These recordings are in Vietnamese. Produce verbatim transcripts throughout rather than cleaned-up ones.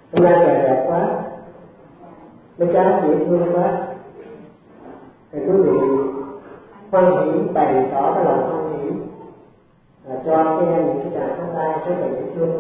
Hôm nay trời đẹp quá, mấy cháu dễ thương quá, thì quý vị hoan hỷ bày tỏ cái lòng hoan hỷ là cho cái em những cái tràng pháo tay rất là dễ thương.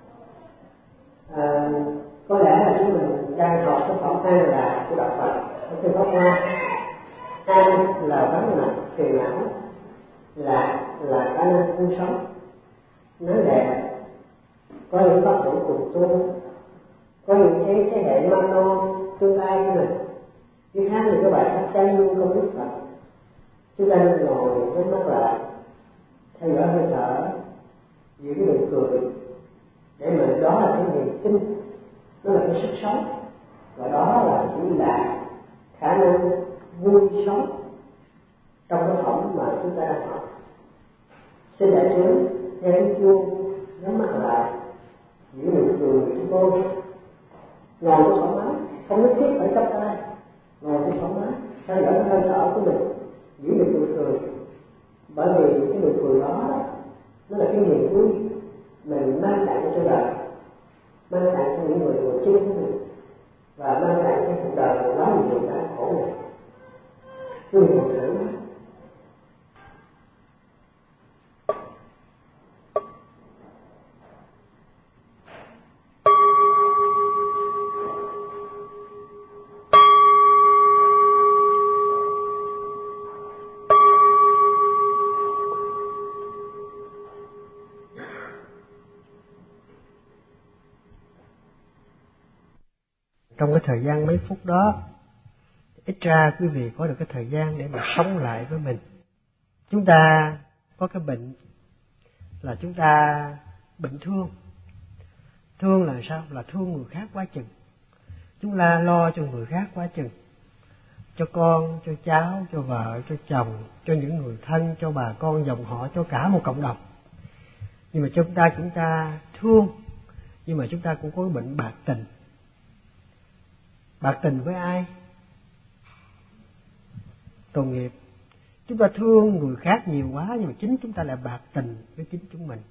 À, có lẽ là chúng mình đang học cái phẩm An Lạc của đạo Phật ở trên Pháp Hoa. An là vắng mặt phiền não, lạc là khả năng vui sống, nắng đẹp, có những phát triển cùng tu, có những cái thế hệ măng non tương lai của mình. Chứ hát những cái bài hát trái nương không biết Phật, chúng ta nên ngồi với mắt lại, theo dõi hơi thở, giữ cái nụ cười, để mà đó là cái niềm tin, nó là cái sức sống, và đó là chỉ là khả năng vui sống trong cái phẩm mà chúng ta đang học. Xin đại chúng theo tiếng chuông, nhắm mắt lại, giữ nụ cười của tôi, ngồi cho thoải mái, không nhất thiết phải chắp tay, ngồi cho thoải mái, theo dõi hơi thở của mình, giữ nụ cười cười. Bởi vì cái nụ cười đó nó là cái niềm vui mình mang tặng cho đời, mang tặng cho những người ngồi chung của mình, và mang tặng cho cuộc đời quá nhiều đau khổ này. Quý vị ngồi thử. Trong cái thời gian mấy phút đó, ít ra quý vị có được cái thời gian để mà sống lại với mình. Chúng ta có cái bệnh là chúng ta bệnh thương. Thương là sao? Là thương người khác quá chừng. Chúng ta lo cho người khác quá chừng. Cho con, cho cháu, cho vợ, cho chồng, cho những người thân, cho bà con, dòng họ, cho cả một cộng đồng. Nhưng mà chúng ta chúng ta thương, nhưng mà chúng ta cũng có cái bệnh bạc tình. Bạc tình với ai? Tội nghiệp. Chúng ta thương người khác nhiều quá, nhưng mà chính chúng ta lại bạc tình với chính chúng mình.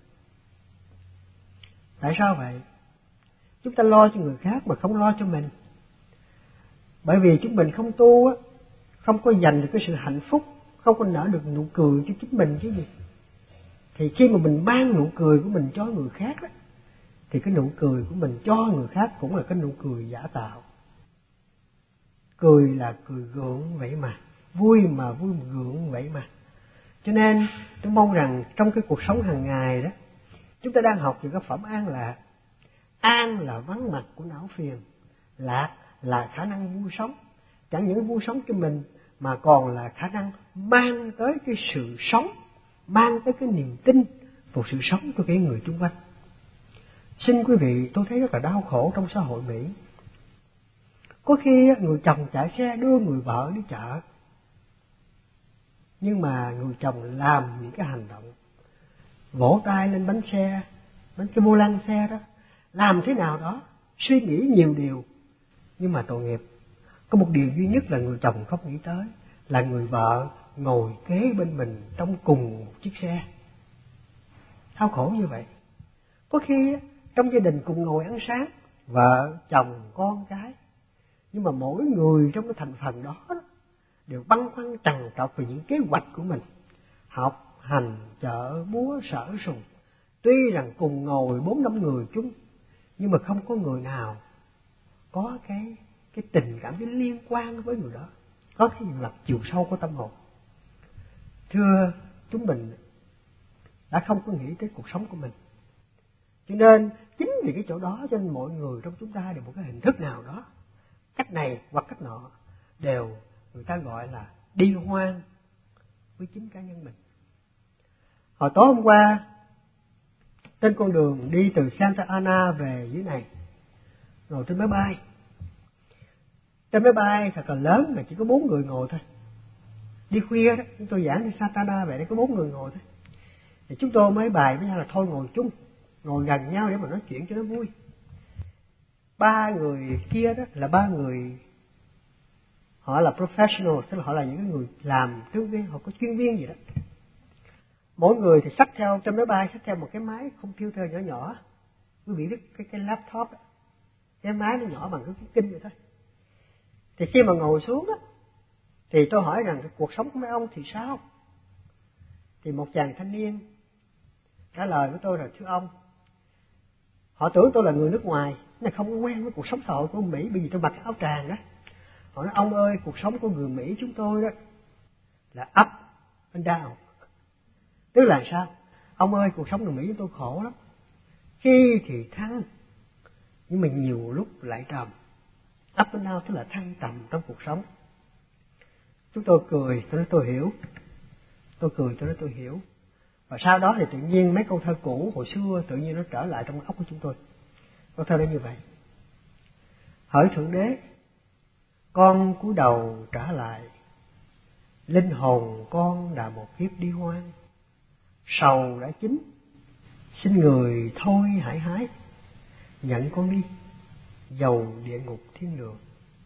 Tại sao vậy? Chúng ta lo cho người khác mà không lo cho mình. Bởi vì chúng mình không tu á, không có dành được cái sự hạnh phúc, không có nở được nụ cười cho chính mình chứ gì. Thì khi mà mình mang nụ cười của mình cho người khác á, thì cái nụ cười của mình cho người khác cũng là cái nụ cười giả tạo. Cười là cười gượng vậy mà, vui mà vui gượng vậy mà. Cho nên tôi mong rằng trong cái cuộc sống hàng ngày đó, chúng ta đang học về cái phẩm an lạc. An là vắng mặt của não phiền, lạc là khả năng vui sống. Chẳng những vui sống cho mình mà còn là khả năng mang tới cái sự sống, mang tới cái niềm tin vào sự sống của cái người xung quanh. Xin quý vị, tôi thấy rất là đau khổ trong xã hội Mỹ. Có khi người chồng chạy xe đưa người vợ đi chợ, nhưng mà người chồng làm những cái hành động vỗ tay lên bánh xe, bánh cái vô lăng xe đó, làm thế nào đó, suy nghĩ nhiều điều. Nhưng mà tội nghiệp, có một điều duy nhất là người chồng không nghĩ tới, là người vợ ngồi kế bên mình trong cùng một chiếc xe. Đau khổ như vậy. Có khi trong gia đình cùng ngồi ăn sáng, vợ, chồng, con cái, nhưng mà mỗi người trong cái thành phần đó đều băn khoăn trằn trọc về những kế hoạch của mình, học, hành, chợ, búa, sở sùng. Tuy rằng cùng ngồi bốn năm người chung, nhưng mà không có người nào có cái cái tình cảm, cái liên quan với người đó, có cái lập chiều sâu của tâm hồn. Thưa chúng mình đã không có nghĩ tới cuộc sống của mình. Cho nên chính vì cái chỗ đó cho nên mọi người trong chúng ta đều một cái hình thức nào đó, cách này hoặc cách nọ, đều người ta gọi là đi hoang với chính cá nhân mình. Hồi tối hôm qua, trên con đường đi từ Santa Ana về dưới này, ngồi trên máy bay. Trên máy bay thật là lớn mà chỉ có bốn người ngồi thôi. Đi khuya đó, chúng tôi giảng đi Santa Ana về đây có bốn người ngồi thôi. Thì chúng tôi mới bài với nhau là thôi ngồi chung, ngồi gần nhau để mà nói chuyện cho nó vui. Ba người kia đó là ba người, họ là professional, tức là họ là những người làm chuyên viên, họ có chuyên viên gì đó. Mỗi người thì xách theo, trong máy bay xách theo một cái máy computer nhỏ nhỏ, quý vị biết cái cái laptop đó. cái máy nó nhỏ bằng cái kinh vậy thôi. Thì khi mà ngồi xuống á, thì tôi hỏi rằng cái cuộc sống của mấy ông thì sao? Thì một chàng thanh niên trả lời với tôi là thưa ông, họ tưởng tôi là người nước ngoài, nên không quen với cuộc sống xã hội của Mỹ, bởi vì tôi mặc áo tràng đó. Họ nói ông ơi, cuộc sống của người Mỹ chúng tôi đó là up and down. Tức là sao? Ông ơi, cuộc sống người Mỹ chúng tôi khổ lắm. Khi thì thăng, nhưng mà nhiều lúc lại trầm. Up and down tức là thăng trầm trong cuộc sống. Chúng tôi cười, tôi nói tôi hiểu. Tôi cười, tôi nói tôi hiểu. Và sau đó thì tự nhiên mấy câu thơ cũ hồi xưa tự nhiên nó trở lại trong óc của chúng tôi. Câu thơ đó như vậy: hỡi Thượng Đế, con cúi đầu trả lại, linh hồn con đã một kiếp đi hoang. Sầu đã chín, xin người thôi hãy hái, nhận con đi, dầu địa ngục thiên đường.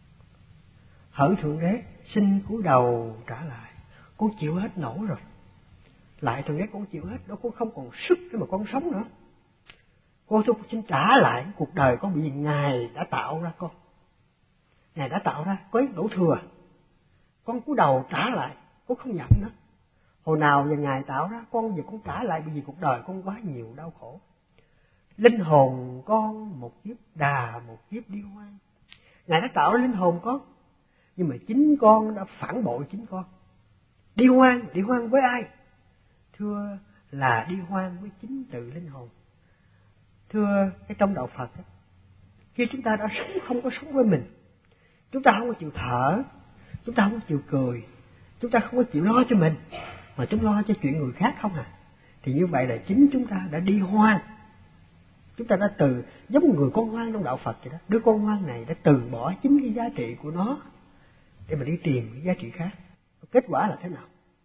Hỡi Thượng Đế, xin cúi đầu trả lại, con chịu hết nổi rồi. Lại Thượng Đế, con chịu hết đó, con không còn sức để mà con sống nữa. Con tôi xin trả lại cuộc đời con, bởi vì Ngài đã tạo ra con. Ngài đã tạo ra có đổ thừa. Con cúi đầu trả lại, con không nhận nữa. Hồi nào giờ Ngài tạo ra con, giờ con trả lại, bởi vì cuộc đời con quá nhiều đau khổ. Linh hồn con một kiếp đà một kiếp đi hoang. Ngài đã tạo ra linh hồn con, nhưng mà chính con đã phản bội chính con. Đi hoang, đi hoang với ai? Thưa là đi hoang với chính tự linh hồn. Thưa, cái trong đạo Phật ấy, khi chúng ta đã sống không có sống với mình, chúng ta không có chịu thở, chúng ta không có chịu cười, chúng ta không có chịu lo cho mình, mà chúng lo cho chuyện người khác không à, thì như vậy là chính chúng ta đã đi hoang. Chúng ta đã từ giống người con hoang trong đạo Phật vậy đó. Đứa con hoang này đã từ bỏ chính cái giá trị của nó để mà đi tìm cái giá trị khác. Kết quả là thế nào?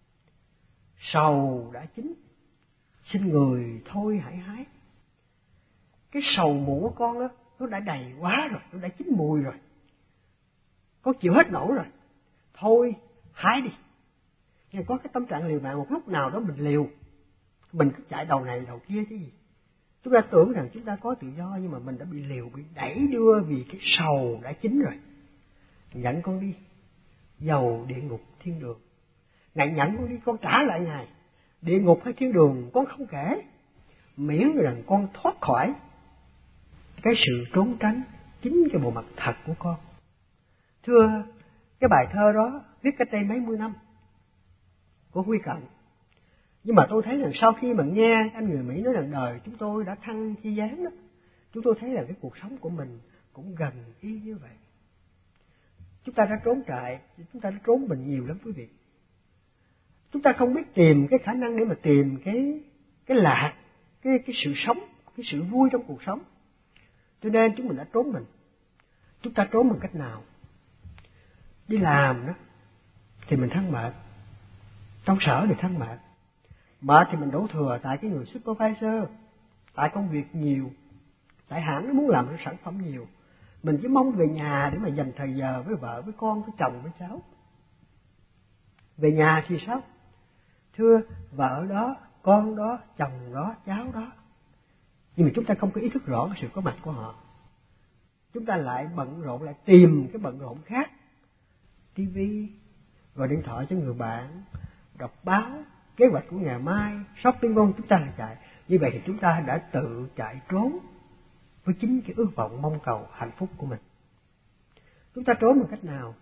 Sầu đã chín, xin người thôi hãy hái. Cái sầu muộn của con đó, nó đã đầy quá rồi, nó đã chín mùi rồi. Con chịu hết nổi rồi. Thôi, hái đi. Nghe có cái tâm trạng liều mạng, một lúc nào đó mình liều. Mình cứ chạy đầu này đầu kia chứ gì. Chúng ta tưởng rằng chúng ta có tự do, nhưng mà mình đã bị liều, bị đẩy đưa vì cái sầu đã chín rồi. Nhận con đi, dầu địa ngục thiên đường. Ngài nhận con đi, con trả lại Ngài. Địa ngục hay thiên đường con không kể, miễn rằng con thoát khỏi cái sự trốn tránh chính cái bộ mặt thật của con. Thưa, cái bài thơ đó viết cách đây mấy mươi năm của Huy Cận. Nhưng mà tôi thấy rằng sau khi mà nghe anh người Mỹ nói rằng đời chúng tôi đã thăng khi giáng đó, chúng tôi thấy rằng cái cuộc sống của mình cũng gần y như vậy. Chúng ta đã trốn trại, chúng ta đã trốn mình nhiều lắm quý vị. Chúng ta không biết tìm cái khả năng để mà tìm cái cái lạc, cái cái sự sống, cái sự vui trong cuộc sống. Cho nên chúng mình đã trốn mình. Chúng ta trốn bằng cách nào? Đi làm đó thì mình thăng mệt, trong sở thì thăng mệt. Mệt thì mình đổ thừa tại cái người supervisor, tại công việc nhiều, tại hãng nó muốn làm cái sản phẩm nhiều. Mình chỉ mong về nhà để mà dành thời giờ với vợ, với con, với chồng, với cháu. Về nhà thì sao? Thưa, vợ đó, con đó, chồng đó, cháu đó. Nhưng mà chúng ta không có ý thức rõ cái sự có mặt của họ. Chúng ta lại bận rộn, lại tìm cái bận rộn khác. tivi, gọi điện thoại cho người bạn, đọc báo, kế hoạch của ngày mai, shopping mall, chúng ta lại chạy. Như vậy thì chúng ta đã tự chạy trốn với chính cái ước vọng mong cầu hạnh phúc của mình. Chúng ta trốn bằng cách nào?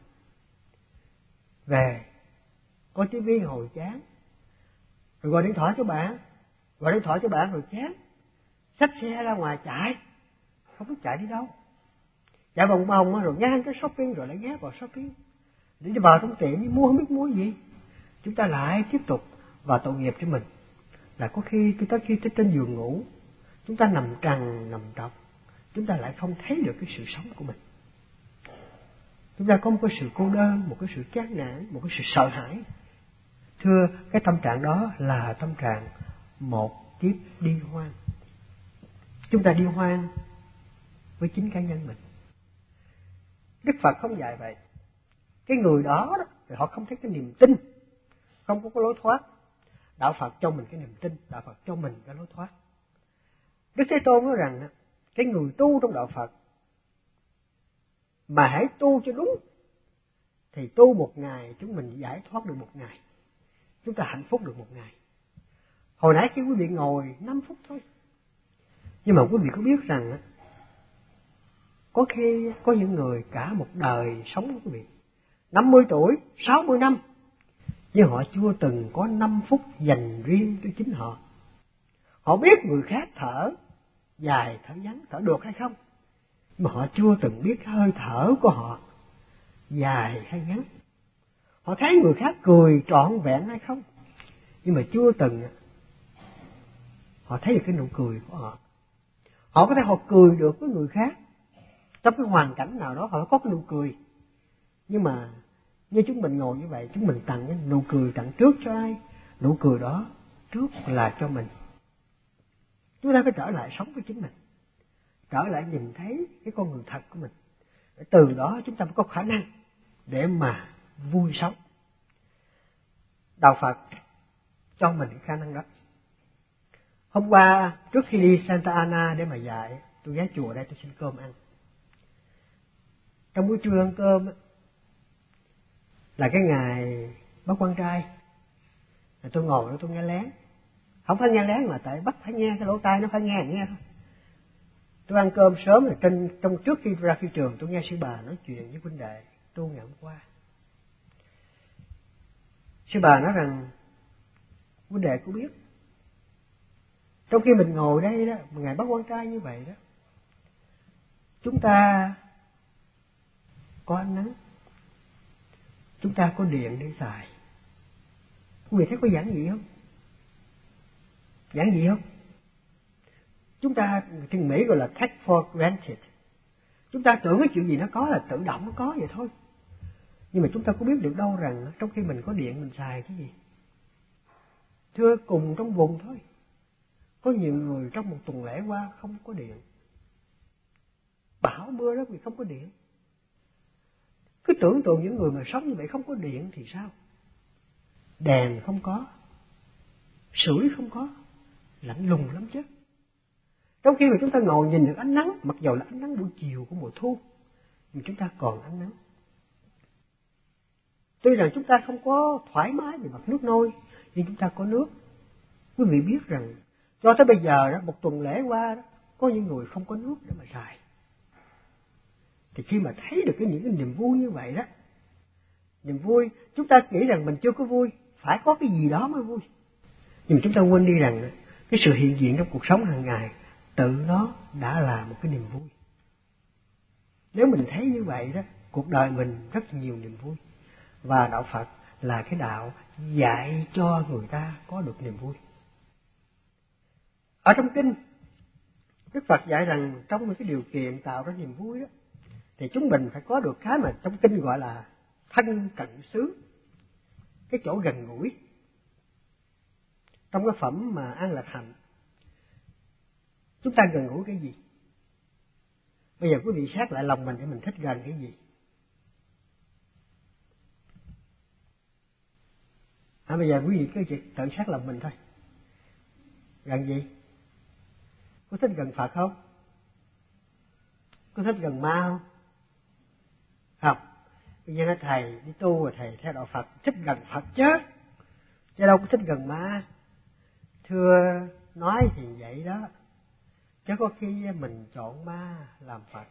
Về, coi tivi hồi chán, rồi gọi điện thoại cho bạn, gọi điện thoại cho bạn rồi chán, xách xe ra ngoài chạy, không biết chạy đi đâu. Chạy vòng vòng rồi ngang cái shopping rồi lại ghé vào shopping. Để vào trong tiệm mua không biết mua gì. Chúng ta lại tiếp tục vào tội nghiệp cho mình. Là có khi tới khi tới trên giường ngủ, chúng ta nằm trằn nằm trọc, chúng ta lại không thấy được cái sự sống của mình. Chúng ta có một cái sự cô đơn, một cái sự chán nản, một cái sự sợ hãi. Thưa, cái tâm trạng đó là tâm trạng một kiếp đi hoang. Chúng ta đi hoang với chính cá nhân mình. Đức Phật không dạy vậy. Cái người đó, đó thì họ không thấy cái niềm tin, không có cái lối thoát. Đạo Phật cho mình cái niềm tin, Đạo Phật cho mình cái lối thoát. Đức Thế Tôn nói rằng cái người tu trong Đạo Phật Mà hãy tu cho đúng, thì tu một ngày chúng mình giải thoát được một ngày, chúng ta hạnh phúc được một ngày. Hồi nãy khi quý vị ngồi năm phút thôi, nhưng mà quý vị có biết rằng có khi có những người cả một đời sống của quý vị, năm mươi tuổi, sáu mươi năm, nhưng họ chưa từng có năm phút dành riêng cho chính họ. Họ biết người khác thở dài, thở ngắn, thở được hay không, mà họ chưa từng biết hơi thở của họ dài hay ngắn. Họ thấy người khác cười trọn vẹn hay không, nhưng mà chưa từng họ thấy được cái nụ cười của họ. Họ có thể họ cười được với người khác, trong cái hoàn cảnh nào đó họ có cái nụ cười. Nhưng mà như chúng mình ngồi như vậy, chúng mình tặng cái nụ cười tặng trước cho ai? Nụ cười đó trước là cho mình. Chúng ta phải trở lại sống với chính mình, trở lại nhìn thấy cái con người thật của mình. Từ đó chúng ta mới có khả năng để mà vui sống. Đạo Phật cho mình cái khả năng đó. Hôm qua trước khi đi Santa Ana để mà dạy, tôi ghé chùa đây tôi xin cơm ăn. Trong buổi trưa ăn cơm là cái ngày Bác Quan Trai, tôi ngồi đó tôi nghe lén. Không phải nghe lén mà tại bắt phải nghe, cái lỗ tai nó phải nghe nghe thôi. Tôi ăn cơm sớm rồi trên trong trước khi ra phi trường tôi nghe sư bà nói chuyện với huynh đệ tu ngày hôm qua. Sư bà nói rằng huynh đệ có biết, trong khi mình ngồi đây đó, ngày Bác Quan Trai như vậy đó, chúng ta có ánh nắng, chúng ta có điện để xài. Quý vị thấy có giản dị không? Giản dị không? Chúng ta tiếng Mỹ gọi là take for granted. Chúng ta tưởng cái chuyện gì nó có là tự động nó có vậy thôi. Nhưng mà chúng ta có biết được đâu rằng trong khi mình có điện mình xài cái gì? Thưa, cùng trong vùng thôi, có nhiều người trong một tuần lễ qua không có điện. Bão mưa đó vì không có điện. Cứ tưởng tượng những người mà sống như vậy không có điện thì sao? Đèn không có, sưởi không có, lạnh lùng lắm chứ. Trong khi mà chúng ta ngồi nhìn được ánh nắng, mặc dù là ánh nắng buổi chiều của mùa thu, nhưng chúng ta còn ánh nắng. Tuy rằng chúng ta không có thoải mái về mặt nước nôi, nhưng chúng ta có nước. Quý vị biết rằng cho tới bây giờ đó, một tuần lễ qua đó, có những người không có nước để mà xài. Thì khi mà thấy được cái những cái niềm vui như vậy đó, niềm vui, chúng ta nghĩ rằng mình chưa có vui, phải có cái gì đó mới vui. Nhưng mà chúng ta quên đi rằng cái sự hiện diện trong cuộc sống hàng ngày tự nó đã là một cái niềm vui. Nếu mình thấy như vậy đó, cuộc đời mình rất nhiều niềm vui. Và đạo Phật là cái đạo dạy cho người ta có được niềm vui. Ở trong kinh, Đức Phật dạy rằng trong những cái điều kiện tạo ra niềm vui đó, thì chúng mình phải có được cái mà trong kinh gọi là thân cận xứ, cái chỗ gần gũi. Trong cái phẩm mà An Lạc Hạnh, chúng ta gần gũi cái gì? Bây giờ quý vị xét lại lòng mình để mình thích gần cái gì? À, bây giờ quý vị cứ tự xét lòng mình thôi. Gần gì? Có thích gần Phật không? Có thích gần ma không? Không. Bây giờ nói thầy đi tu rồi thầy theo đạo Phật thích gần Phật chứ, chứ đâu có thích gần ma. Thưa, nói thì vậy đó, chứ có khi mình chọn ma làm Phật.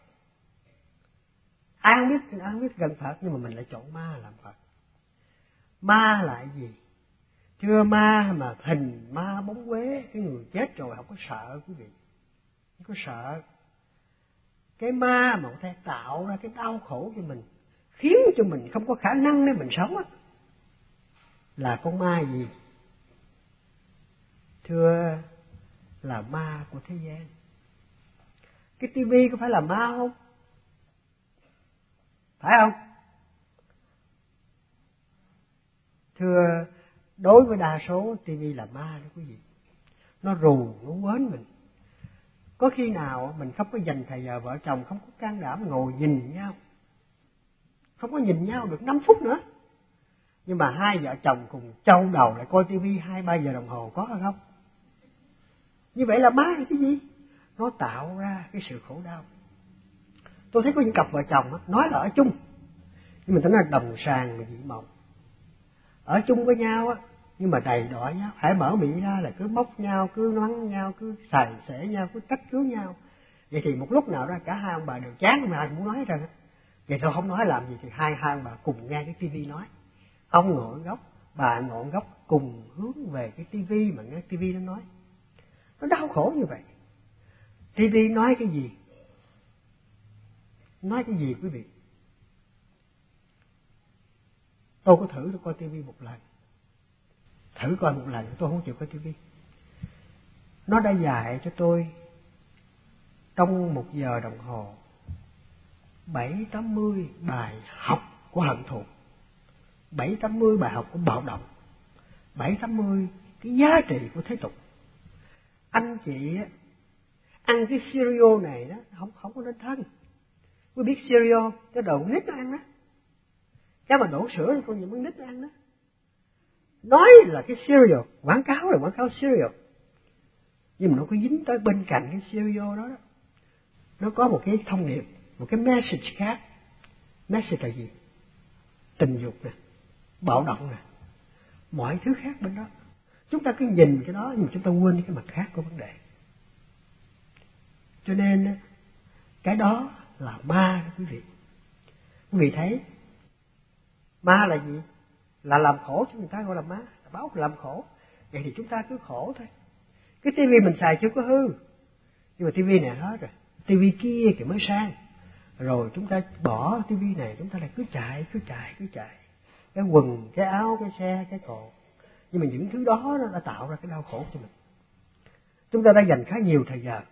Ai không biết, ai không biết gần Phật, nhưng mà mình lại chọn ma làm Phật. Ma là gì? Thưa, ma mà hình ma bóng quế, cái người chết rồi không có sợ quý vị, không có sợ. Cái ma mà có thể tạo ra cái đau khổ cho mình, khiến cho mình không có khả năng để mình sống á, là con ma gì? Thưa, là ma của thế gian. Cái tivi có phải là ma không? Phải không? Thưa, đối với đa số tivi là ma đó quý vị. Nó rù, nó quến mình. Có khi nào mình không có dành thời giờ vợ chồng, không có can đảm ngồi nhìn nhau, không có nhìn nhau được năm phút nữa, nhưng mà hai vợ chồng cùng châu đầu lại coi tivi hai ba giờ đồng hồ, có hay không? Như vậy là ma là cái gì? Nó tạo ra cái sự khổ đau. Tôi thấy có những cặp vợ chồng á, nói là ở chung, nhưng mà ta nói đồng sàng mà dị mộng. Ở chung với nhau á, nhưng mà đầy đọa nhau, hãy mở miệng ra là cứ móc nhau, cứ mắng nhau, cứ xài xể nhau, cứ trách cứ nhau. Vậy thì một lúc nào đó cả hai ông bà đều chán mà ai cũng muốn nói hết trơn á. Vậy tôi không nói làm gì thì hai hai ông bà cùng nghe cái tivi nói. Ông ngồi góc, bà ngồi góc, cùng hướng về cái tivi mà nghe tivi nó nói. Nó đau khổ như vậy. Tivi nói cái gì? Nói cái gì quý vị? Tôi có thử tôi coi tivi một lần. Thử coi một lần tôi không chịu coi tivi. Nó đã dạy cho tôi trong một giờ đồng hồ bảy tám mươi bài học của hận thù, bảy tám mươi bài học của bạo động, bảy tám mươi cái giá trị của thế tục. Anh chị ăn cái cereal này đó không không có nên thân. Quý biết cereal cái đồ nít nó ăn đó, cái mà đổ sữa thì con gì con nít nó ăn đó. Nói là cái cereal, quảng cáo là quảng cáo cereal, nhưng mà nó có dính tới bên cạnh cái cereal đó, đó. Nó có một cái thông điệp, một cái message khác. Message là gì? Tình dục nè, bạo động nè, mọi thứ khác bên đó. Chúng ta cứ nhìn cái đó nhưng mà chúng ta quên cái mặt khác của vấn đề. Cho nên cái đó là ma đó quý vị. Quý vị thấy ma là gì? Là làm khổ cho người ta gọi là ma, là báo làm khổ. Vậy thì chúng ta cứ khổ thôi. Cái tivi mình xài chưa có hư, nhưng mà tivi này hết rồi, tivi kia thì mới sang. Rồi chúng ta bỏ tivi này, chúng ta lại cứ chạy, cứ chạy, cứ chạy. Cái quần, cái áo, cái xe, cái cột. Nhưng mà những thứ đó nó đã tạo ra cái đau khổ cho mình. Chúng ta đã dành khá nhiều thời giờ,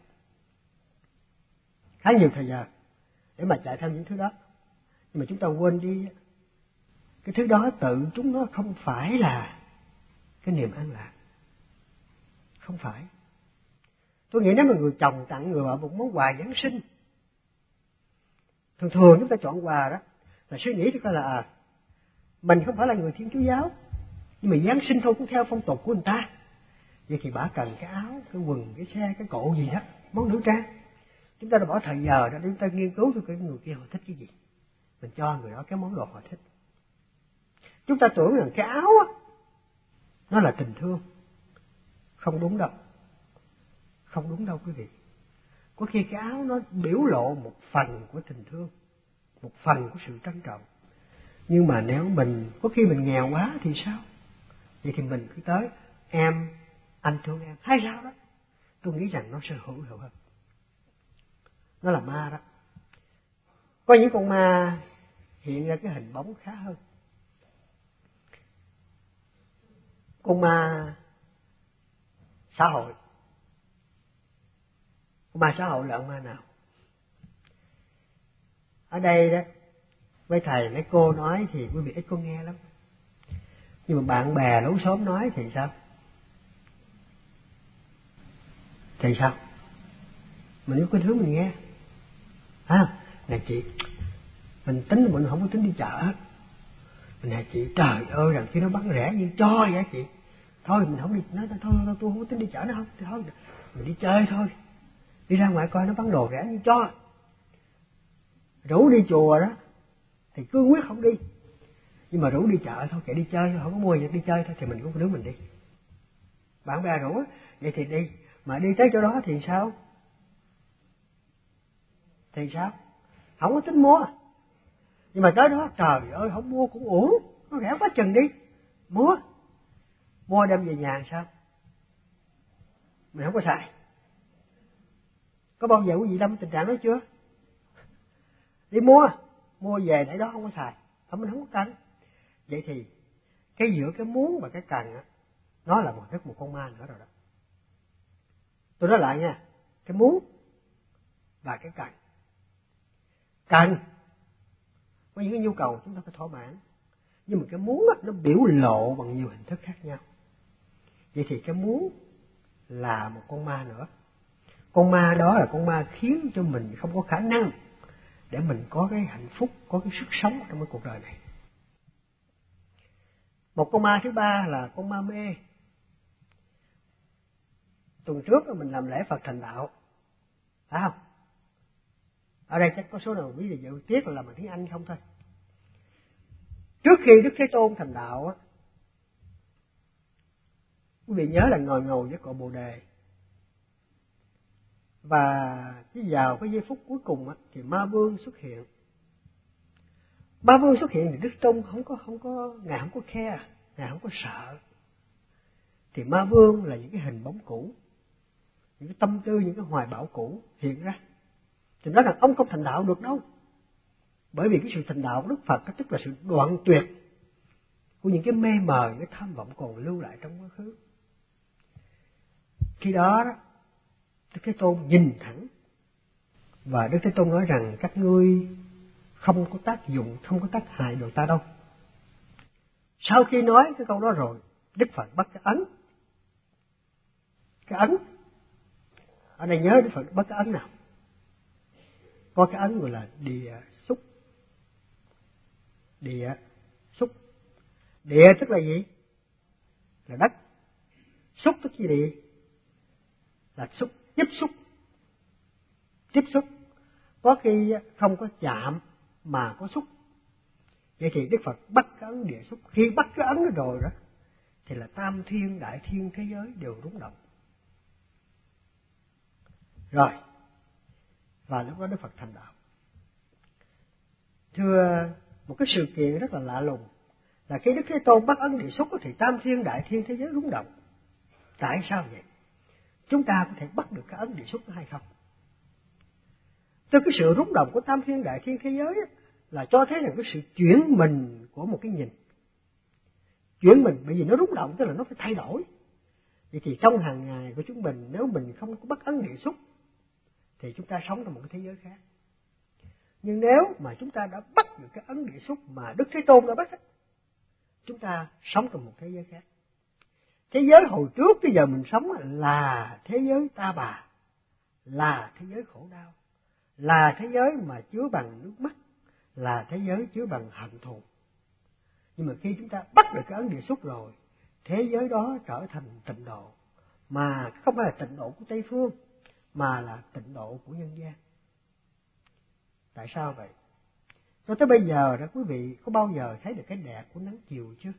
khá nhiều thời giờ để mà chạy theo những thứ đó. Nhưng mà chúng ta quên đi cái thứ đó tự chúng nó không phải là cái niềm an lạc. Không phải. Tôi nghĩ nếu mà người chồng tặng người vợ một món quà Giáng sinh, thường thường chúng ta chọn quà đó là suy nghĩ thì coi là à, mình không phải là người Thiên Chúa giáo, nhưng mà Giáng sinh thôi cũng theo phong tục của người ta. Vậy thì bà cần cái áo, cái quần, cái xe, cái cộ gì đó, món nữ trang. Chúng ta đã bỏ thời giờ đó để chúng ta nghiên cứu cho cái người kia họ thích cái gì, mình cho người đó cái món đồ họ thích. Chúng ta tưởng rằng cái áo á, nó là tình thương. Không đúng đâu. Không đúng đâu quý vị. Có khi cái áo nó biểu lộ một phần của tình thương, một phần của sự trân trọng. Nhưng mà nếu mình, có khi mình nghèo quá thì sao? Vậy thì mình cứ tới, em, anh thương em, hay sao đó. Tôi nghĩ rằng nó sẽ hữu hiệu hơn. Nó là ma đó. Có những con ma hiện ra cái hình bóng khá hơn. Con ma xã hội. Con ma xã hội là con ma nào? Ở đây đó, mấy thầy mấy cô nói thì quý vị ít có nghe lắm. Nhưng mà bạn bè lối xóm nói thì sao? Thì sao? Mình có cái thứ mình nghe. À, này chị, mình tính mình không có tính đi chợ hết. Này chị, trời ơi, rằng khi nó bán rẻ như cho vậy chị. Thôi mình không đi, nói thôi, thôi, thôi tôi không có tính đi chợ nữa không. Thì thôi, mình đi chơi thôi. Đi ra ngoài coi nó bán đồ rẻ như cho. Rủ đi chùa đó thì cứ quyết không đi. Nhưng mà rủ đi chợ thôi, kệ đi chơi thôi, không có mua gì, đi chơi thôi thì mình cũng đứa mình đi. Bạn bè rủ vậy thì đi, mà đi tới chỗ đó thì sao? Thì sao? Không có tính mua. Nhưng mà tới đó trời ơi không mua cũng uổng, nó rẻ quá chừng đi. Mua. Mua đem về nhà sao? Mình không có xài. Có bao giờ quý vị lâm tình trạng đó chưa? Đi mua, mua về để đó không có xài, không mình không có cần. Vậy thì cái giữa cái muốn và cái cần á, nó là một rất một con ma nữa rồi đó. Tôi nói lại nha, cái muốn và cái cần. Cần có những cái nhu cầu chúng ta phải thỏa mãn, nhưng mà cái muốn á, nó biểu lộ bằng nhiều hình thức khác nhau. Vậy thì cái muốn là một con ma nữa. Con ma đó là con ma khiến cho mình không có khả năng để mình có cái hạnh phúc, có cái sức sống trong cái cuộc đời này. Một con ma thứ ba là con ma mê. Tuần trước mình làm lễ Phật thành đạo, phải không? Ở đây chắc có số nào biết là dự tiết là làm bằng tiếng Anh không thôi. Trước khi Đức Thế Tôn thành đạo á, quý vị nhớ là ngồi ngồi với cội Bồ Đề. Và cái vào cái giây phút cuối cùng á, thì Ma Vương xuất hiện. Ma Vương xuất hiện thì Đức Tôn không có không có ngài không có khe, ngài không có sợ. Thì Ma Vương là những cái hình bóng cũ, những cái tâm tư, những cái hoài bão cũ hiện ra. Thì nói rằng ông không thành đạo được đâu. Bởi vì cái sự thành đạo của Đức Phật đó, tức là sự đoạn tuyệt của những cái mê mờ, những cái tham vọng còn lưu lại trong quá khứ. Khi đó, đó Đức Thế Tôn nhìn thẳng và Đức Thế Tôn nói rằng các ngươi không có tác dụng, không có tác hại được ta đâu. Sau khi nói cái câu đó rồi, Đức Phật bắt cái ấn. Cái ấn, ở đây nhớ Đức Phật bắt cái ấn nào? Có cái ấn gọi là địa xúc. Địa xúc. Địa tức là gì? Là đất. Xúc tức là gì? Là xúc, tiếp xúc. Tiếp xúc. Có khi không có chạm mà có xúc. Vậy thì Đức Phật bắt cái ấn địa xúc. Khi bắt cái ấn đó rồi đó, thì là tam thiên đại thiên thế giới đều rung động. Rồi, và lúc đó Đức Phật thành đạo. Thưa, một cái sự kiện rất là lạ lùng là khi Đức Thế Tôn bắt ấn địa xúc thì tam thiên đại thiên thế giới rung động. Tại sao vậy? Chúng ta có thể bắt được cái ấn địa xúc đó hay không? Từ cái sự rung động của tam thiên đại thiên thế giới là cho thấy rằng cái sự chuyển mình của một cái nhìn. Chuyển mình, bởi vì nó rung động tức là nó phải thay đổi. Vậy thì trong hàng ngày của chúng mình, nếu mình không có bắt ấn địa xúc thì chúng ta sống trong một cái thế giới khác. Nhưng nếu mà chúng ta đã bắt được cái ấn địa xúc mà Đức Thế Tôn đã bắt, chúng ta sống trong một thế giới khác. Thế giới hồi trước tới giờ mình sống là thế giới ta bà, là thế giới khổ đau, là thế giới mà chứa bằng nước mắt, là thế giới chứa bằng hận thù. Nhưng mà khi chúng ta bắt được cái ấn địa xúc rồi, thế giới đó trở thành tịnh độ, mà không phải là tịnh độ của Tây Phương, mà là tịnh độ của nhân gian. Tại sao vậy? Cho tới bây giờ đó, quý vị có bao giờ thấy được cái đẹp của nắng chiều chưa?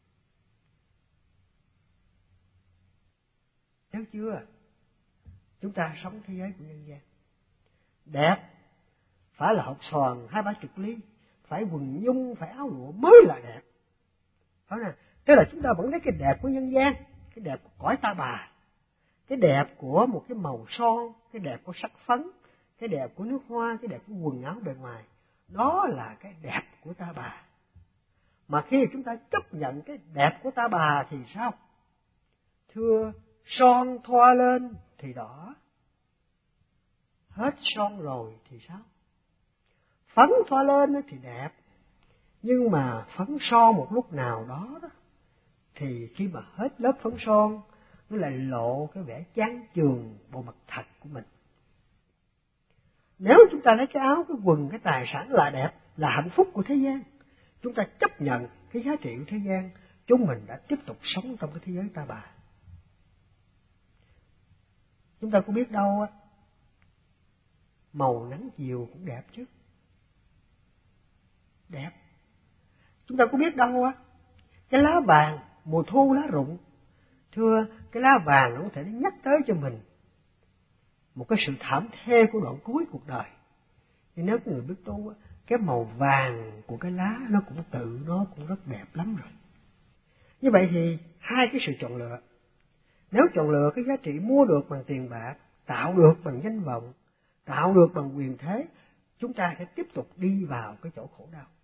Thấy chưa? Chúng ta sống thế giới của nhân gian. Đẹp phải là hột xoàn hai ba chục ly, phải quần nhung, phải áo lụa mới là đẹp. Đó nè, tức là chúng ta vẫn thấy cái đẹp của nhân gian, cái đẹp của cõi ta bà, cái đẹp của một cái màu son, cái đẹp của sắc phấn, cái đẹp của nước hoa, cái đẹp của quần áo bề ngoài. Đó là cái đẹp của ta bà. Mà khi chúng ta chấp nhận cái đẹp của ta bà thì sao? Thưa, son thoa lên thì đỏ, hết son rồi thì sao? Phấn thoa lên thì đẹp, nhưng mà phấn son một lúc nào đó, đó thì khi mà hết lớp phấn son, nó lại lộ cái vẻ chán chường bộ mặt thật của mình. Nếu chúng ta lấy cái áo, cái quần, cái tài sản là đẹp, là hạnh phúc của thế gian, chúng ta chấp nhận cái giá trị của thế gian, chúng mình đã tiếp tục sống trong cái thế giới ta bà. Chúng ta có biết đâu á, màu nắng chiều cũng đẹp chứ. Đẹp. Chúng ta có biết đâu á, cái lá vàng, mùa thu lá rụng. Thưa, cái lá vàng nó có thể nhắc tới cho mình một cái sự thảm thê của đoạn cuối cuộc đời. Nhưng nếu người biết tu, cái màu vàng của cái lá nó cũng tự nó cũng rất đẹp lắm rồi. Như vậy thì hai cái sự chọn lựa. Nếu chọn lựa cái giá trị mua được bằng tiền bạc, tạo được bằng danh vọng, tạo được bằng quyền thế, chúng ta sẽ tiếp tục đi vào cái chỗ khổ đau.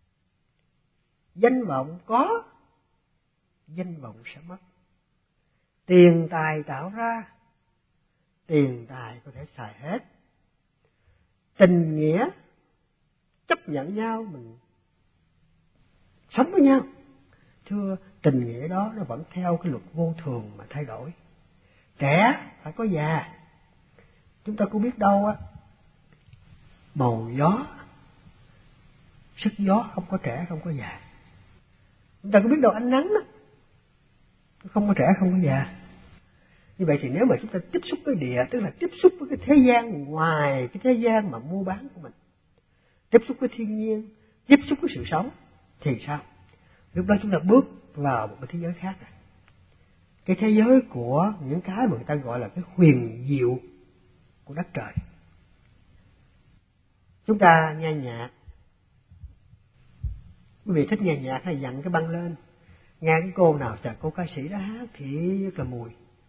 Danh vọng có, danh vọng sẽ mất. Tiền tài tạo ra, tiền tài có thể xài hết. Tình nghĩa, chấp nhận nhau, mình sống với nhau. Thưa, tình nghĩa đó nó vẫn theo cái luật vô thường mà thay đổi. Trẻ phải có già. Chúng ta có biết đâu á, màu gió, sức gió không có trẻ không có già. Chúng ta có biết đâu ánh nắng đó, không có trẻ không có già. Như vậy thì nếu mà chúng ta tiếp xúc với địa, tức là tiếp xúc với cái thế gian ngoài cái thế gian mà mua bán của mình, tiếp xúc với thiên nhiên, tiếp xúc với sự sống, thì sao? Lúc đó chúng ta bước vào một cái thế giới khác rồi. Cái thế giới của những cái mà người ta gọi là cái huyền diệu của đất trời. Chúng ta nghe nhạc, quý vị thích nghe nhạc hay dặn cái băng lên, nghe cái cô nào chả cô ca sĩ đó hát thì rất là mùi.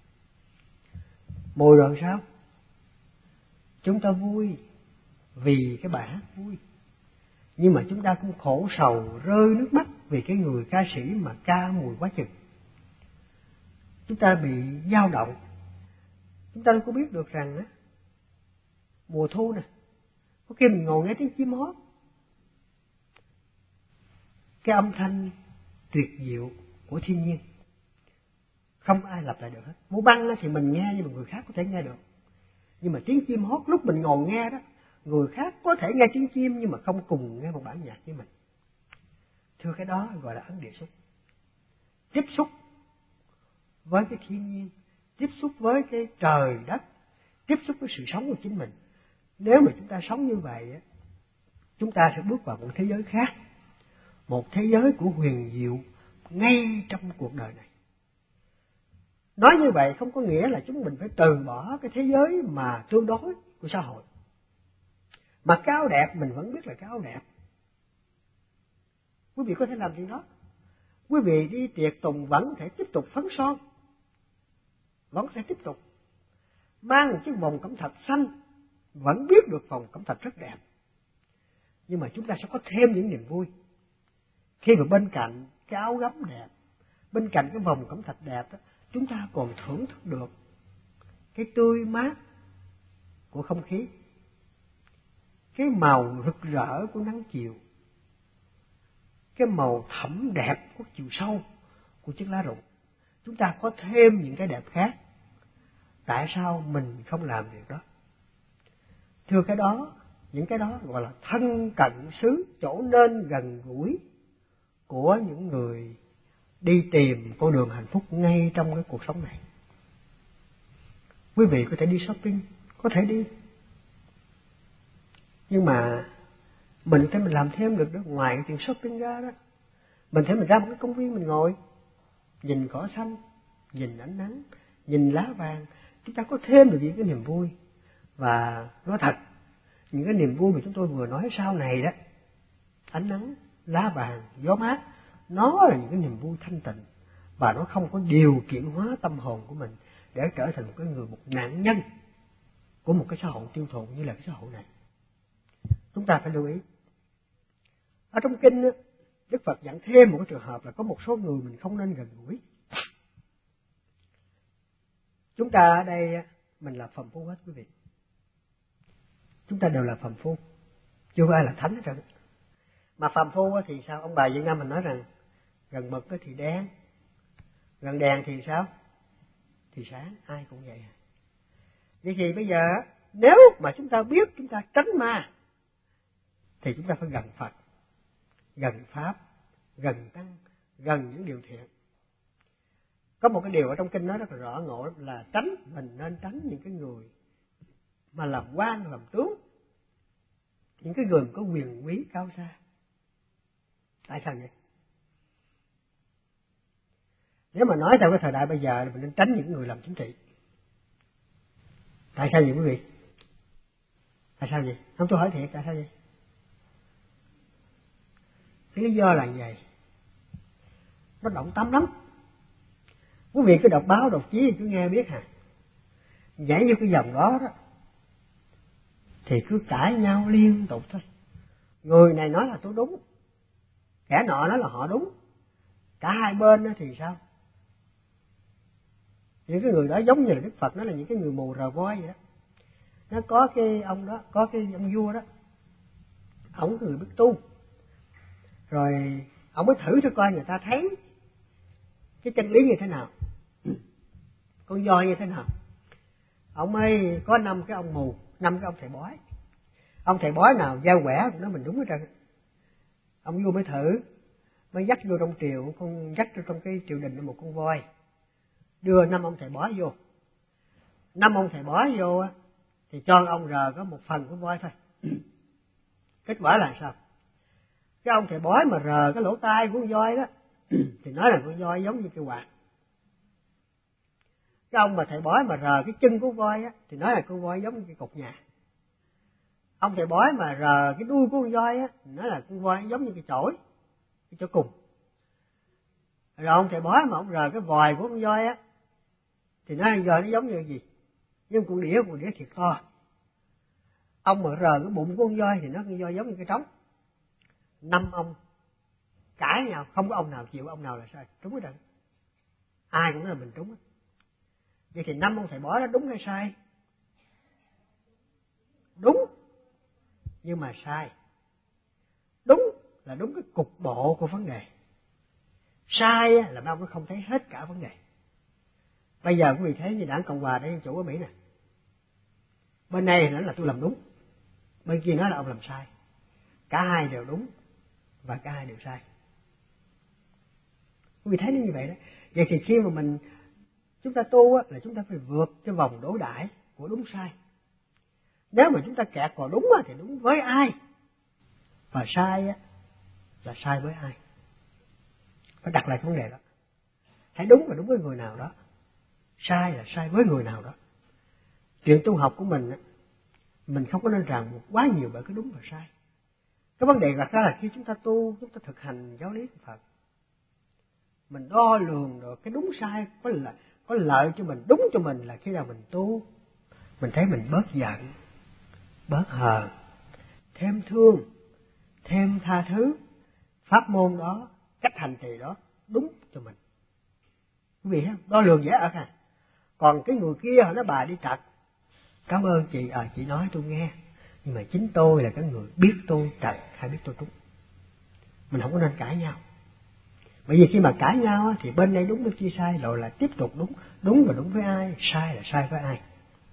Mùi rồi sao? Chúng ta vui vì cái bài hát vui, nhưng mà chúng ta cũng khổ sầu rơi nước mắt vì cái người ca sĩ mà ca mùi quá chừng. Chúng ta bị dao động. Chúng ta có biết được rằng á, mùa thu nè, có khi mình ngồi nghe tiếng chim hót, cái âm thanh tuyệt diệu của thiên nhiên, không ai lặp lại được hết. Múa băng thì mình nghe nhưng mà người khác có thể nghe được. Nhưng mà tiếng chim hót lúc mình ngồi nghe đó, người khác có thể nghe tiếng chim nhưng mà không cùng nghe một bản nhạc với mình. Thưa, cái đó gọi là ấn địa xúc. Tiếp xúc với cái thiên nhiên, tiếp xúc với cái trời đất, tiếp xúc với sự sống của chính mình. Nếu mà chúng ta sống như vậy, chúng ta sẽ bước vào một thế giới khác, một thế giới của huyền diệu ngay trong cuộc đời này. Nói như vậy không có nghĩa là chúng mình phải từ bỏ cái thế giới mà tương đối của xã hội. Mặc cái áo đẹp mình vẫn biết là cái áo đẹp. Quý vị có thể làm chuyện đó. Quý vị đi tiệc tùng vẫn thể tiếp tục phấn son, vẫn sẽ tiếp tục mang một chiếc vòng cẩm thạch xanh, vẫn biết được vòng cẩm thạch rất đẹp. Nhưng mà chúng ta sẽ có thêm những niềm vui khi mà bên cạnh cái áo gấm đẹp, bên cạnh cái vòng cẩm thạch đẹp đó, chúng ta còn thưởng thức được cái tươi mát của không khí, cái màu rực rỡ của nắng chiều, cái màu thẫm đẹp của chiều sâu của chiếc lá rụng. Chúng ta có thêm những cái đẹp khác. Tại sao mình không làm việc đó? Thưa, cái đó, những cái đó gọi là thân cận xứ, chỗ nên gần gũi của những người đi tìm con đường hạnh phúc ngay trong cái cuộc sống này. Quý vị có thể đi shopping, có thể đi, nhưng mà mình thấy mình làm thêm được đó. Ngoài cái chuyện shopping ra đó, mình thấy mình ra một cái công viên, mình ngồi nhìn cỏ xanh, nhìn ánh nắng, nhìn lá vàng, chúng ta có thêm được những cái niềm vui. Và nói thật, những cái niềm vui mà chúng tôi vừa nói sau này đó, ánh nắng, lá vàng, gió mát, nó là những cái niềm vui thanh tịnh, và nó không có điều kiện hóa tâm hồn của mình để trở thành một cái người, một nạn nhân của một cái xã hội tiêu thụ như là cái xã hội này. Chúng ta phải lưu ý. Ở trong kinh đó, Đức Phật dặn thêm một cái trường hợp là có một số người mình không nên gần gũi. Chúng ta ở đây mình là phàm phu hết quý vị. Chúng ta đều là phàm phu, chưa có ai là thánh hết trơn. Mà phàm phu thì sao? Ông bà Việt Nam mình nói rằng gần mực thì đen, gần đèn thì sao? Thì sáng, ai cũng vậy. Vậy thì bây giờ nếu mà chúng ta biết chúng ta tránh ma thì chúng ta phải gần Phật, gần Pháp, gần Tăng, gần những điều thiện. Có một cái điều ở trong kinh nói rất là rõ ngộ là tránh, mình nên tránh những cái người mà làm quan làm tướng, những cái người có quyền quý cao xa. Tại sao vậy? Nếu mà nói theo cái thời đại bây giờ thì mình nên tránh những người làm chính trị. Tại sao vậy quý vị? Tại sao vậy? Không, tôi hỏi thiệt, tại sao vậy? Cái lý do là vậy. Nó động tâm lắm. Quý vị cứ đọc báo, đọc chí cứ nghe biết hả? Nhảy vô cái dòng đó đó thì cứ cãi nhau liên tục thôi. Người này nói là tôi đúng, kẻ nọ nói là họ đúng. Cả hai bên đó thì sao? Những cái người đó giống như là Đức Phật, nó là những cái người mù rờ voi vậy đó. Nó có cái ông đó, có cái ông vua đó, ổng người biết tu, rồi ổng mới thử cho coi người ta thấy cái chân lý như thế nào, con voi như thế nào. Ông ấy có năm cái ông mù, năm cái ông thầy bói. Ông thầy bói nào giao quẻ cũng nói mình đúng hết trơn. Ông vua mới thử, mới dắt vô trong triều, con dắt vô trong cái triều đình là một con voi, đưa năm ông thầy bói vô, năm ông thầy bói vô thì cho ông rờ có một phần của voi thôi. Kết quả là sao? Cái ông thầy bói mà rờ cái lỗ tai của con voi đó thì nói là con voi giống như cái quạt. Cái ông mà thầy bói mà rờ cái chân của voi á thì nói là con voi giống như cái cột nhà. Ông thầy bói mà rờ cái đuôi của con voi á thì nói là con voi giống như cái chổi, cái chỗ cùng. Rồi ông thầy bói mà ông rờ cái vòi của con voi á thì nói giờ nó giống như gì? Giống con đĩa, con đĩa thiệt to. Ông mà rờ cái bụng của con voi thì nó con voi giống như cái trống. Năm ông cãi nhau, không có ông nào chịu, ông nào là sai, trúng hết trơn. Ai cũng nói là mình trúng hết. Vậy thì năm ông thầy bói đó đúng hay sai? Đúng, nhưng mà sai. Đúng là đúng cái cục bộ của vấn đề. Sai là mấy ông nó không thấy hết cả vấn đề. Bây giờ quý vị thấy như Đảng Cộng hòa Dân Chủ ở Mỹ nè. Bên này nói là tôi làm đúng, bên kia nói là ông làm sai. Cả hai đều đúng và cả hai đều sai. Quý vị thấy nó như vậy đó. Vậy thì khi mà mình chúng ta tu á, là chúng ta phải vượt cái vòng đổ đãi của đúng sai. Nếu mà chúng ta kẹt vào đúng á, thì đúng với ai, và sai á, là sai với ai. Phải đặt lại vấn đề đó. Hãy đúng là đúng với người nào đó, sai là sai với người nào đó. Chuyện tu học của mình á, mình không có nên ràng buộc quá nhiều bởi cái đúng và sai. Cái vấn đề đặt ra là khi chúng ta tu, chúng ta thực hành giáo lý của Phật, mình đo lường được cái đúng sai có lợi, có lợi cho mình, đúng cho mình là khi nào mình tu, mình thấy mình bớt giận, bớt hờn, thêm thương, thêm tha thứ, pháp môn đó, cách hành trì đó đúng cho mình. Quý vị thấy không? Đo lường dễ ở à. Còn cái người kia họ nói bà đi trật, cảm ơn chị, à, chị nói tôi nghe, nhưng mà chính tôi là cái người biết tôi trật hay biết tôi trúng. Mình không có nên cãi nhau. Bởi vì khi mà cãi nhau thì bên đây đúng bên kia sai, rồi là tiếp tục đúng, đúng và đúng với ai, sai là sai với ai.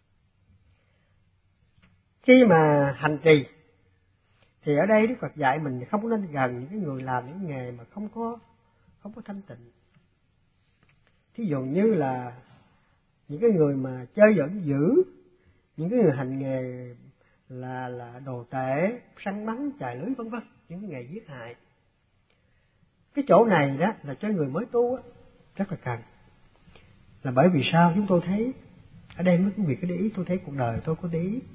Khi mà hành trì thì ở đây Đức Phật dạy mình không nên gần những cái người làm những nghề mà không có không có thanh tịnh. Thí dụ như là những cái người mà chơi giỡn dữ, những cái người hành nghề là là đồ tể, săn bắn, chài lưới vân vân, những cái nghề giết hại. Cái chỗ này đó là cho người mới tu á, rất là cần. Là bởi vì sao? Chúng tôi thấy ở đây mấy quý vị có để ý, tôi thấy cuộc đời tôi có để ý.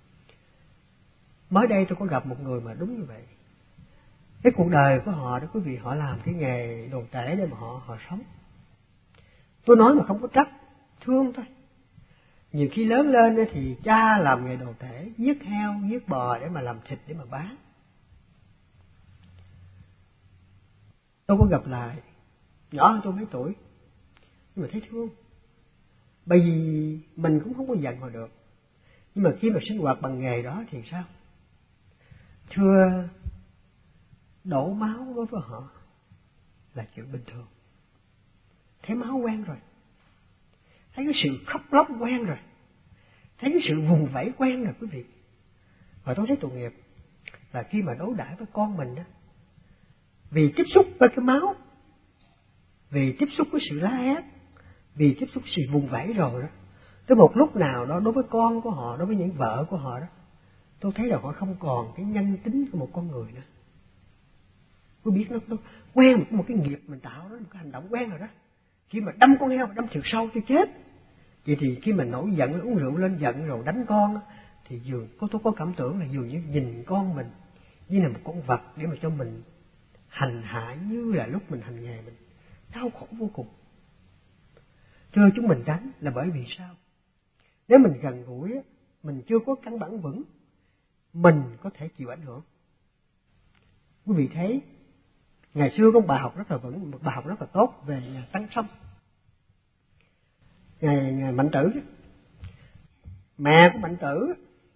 Mới đây tôi có gặp một người mà đúng như vậy. Cái cuộc đời của họ đó quý vị, họ làm cái nghề đồ tể để mà họ họ sống. Tôi nói mà không có trách, thương thôi. Nhiều khi lớn lên thì cha làm nghề đồ tể, giết heo, giết bò để mà làm thịt để mà bán. Tôi có gặp lại, nhỏ hơn tôi mấy tuổi, nhưng mà thấy thương. Bởi vì mình cũng không có giận họ được. Nhưng mà khi mà sinh hoạt bằng nghề đó thì sao? Thưa, đổ máu đối với họ là chuyện bình thường. Thấy máu quen rồi, thấy cái sự khóc lóc quen rồi, thấy cái sự vùng vẫy quen rồi quý vị. Và tôi thấy tội nghiệp là khi mà đối đãi với con mình đó, vì tiếp xúc với cái máu, vì tiếp xúc với sự la hét, vì tiếp xúc sự vùng vẫy rồi đó, tới một lúc nào đó đối với con của họ, đối với những vợ của họ đó, tôi thấy là họ không còn cái nhân tính của một con người nữa. Tôi biết nó, nó quen một, một cái nghiệp mình tạo đó, một cái hành động quen rồi đó. Khi mà đâm con heo, đâm thiệt sâu cho chết. Vậy thì khi mình nổi giận, uống rượu lên giận rồi đánh con, thì dường có tôi có cảm tưởng là dường như nhìn con mình như là một con vật để mà cho mình hành hạ như là lúc mình hành nghề mình. Đau khổ vô cùng. Thưa chúng mình tránh là bởi vì sao? Nếu mình gần gũi, mình chưa có căn bản vững, mình có thể chịu ảnh hưởng. Quý vị thấy, ngày xưa có một bà học rất là vững, một bà học rất là tốt về nhà Tăng Sông. Ngài, ngài Mạnh Tử, mẹ của Mạnh Tử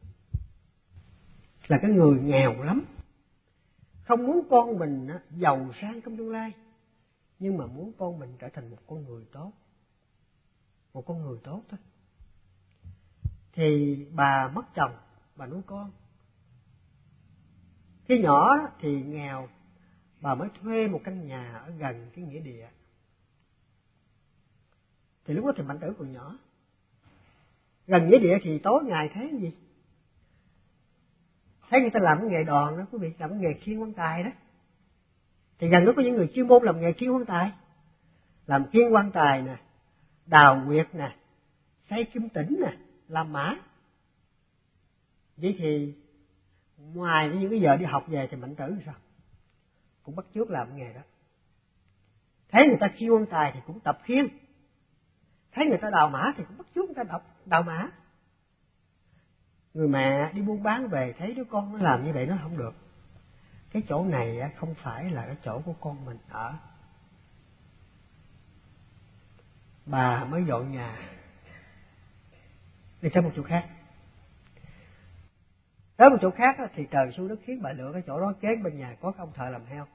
là cái người nghèo lắm, không muốn con mình giàu sang trong tương lai, nhưng mà muốn con mình trở thành một con người tốt, một con người tốt thôi. Thì bà mất chồng, bà nuôi con. Khi nhỏ thì nghèo, bà mới thuê một căn nhà ở gần cái nghĩa địa. Thì lúc đó thì Mạnh Tử còn nhỏ. Gần nghĩa địa thì tối ngày thấy gì? Thấy người ta làm cái nghề đòn đó, quý vị, làm cái nghề khiên quan tài đó. Thì gần đó có những người chuyên môn làm nghề khiên quan tài. Làm khiên quan tài nè, đào huyệt nè, xây kim tĩnh nè, làm mã. Vậy thì ngoài những cái giờ đi học về thì Mạnh Tử thì sao? Cũng bắt chước làm nghề đó. Thấy người ta khiên quan tài thì cũng tập khiên. Thấy người ta đào mã thì cũng bắt chước người ta đọc đào mã. Người mẹ đi buôn bán về thấy đứa con nó làm như vậy nó không được. Cái chỗ này không phải là cái chỗ của con mình ở. Bà mới dọn nhà đi tới một chỗ khác. Tới một chỗ khác thì trời xui đất khiến bà lựa cái chỗ đó kế bên nhà có cái ông thợ làm heo.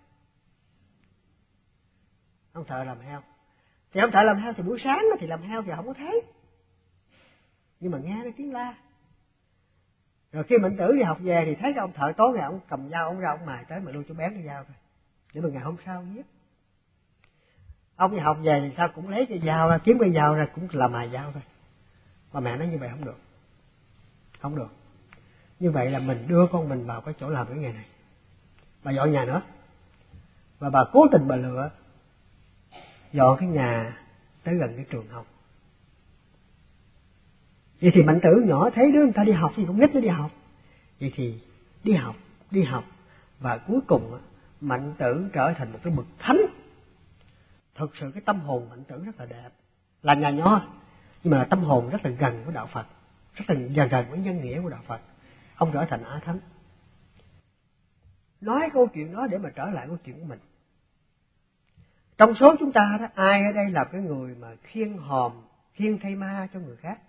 Ông thợ làm heo. Thì ông thợ làm heo thì buổi sáng thì làm heo thì không có thấy. Nhưng mà nghe cái tiếng la. Rồi khi Mạnh Tử đi học về thì thấy cái ông thợ tối ngày ông cầm dao ông ra ông mài tới mà lui cho bén cái dao thôi. Để mà ngày hôm sau giết. Ông đi học về thì sao cũng lấy cái dao ra, kiếm cái dao ra cũng là mài dao thôi. Mà mẹ nói như vậy không được. Không được. Như vậy là mình đưa con mình vào cái chỗ làm cái nghề này. Bà dọn nhà nữa. Và bà cố tình bà lựa dọn cái nhà tới gần cái trường học. Vậy thì Mạnh Tử nhỏ thấy đứa người ta đi học thì cũng nít nó đi học. Vậy thì đi học, đi học. Và cuối cùng Mạnh Tử trở thành một cái bậc thánh. Thực sự cái tâm hồn Mạnh Tử rất là đẹp. Là nhà nho, nhưng mà tâm hồn rất là gần với đạo Phật. Rất là gần gần với nhân nghĩa của đạo Phật. Ông trở thành Á Thánh. Nói câu chuyện đó để mà trở lại câu chuyện của mình. Trong số chúng ta đó, ai ở đây là cái người mà khiêng hòm, khiêng thây ma cho người khác?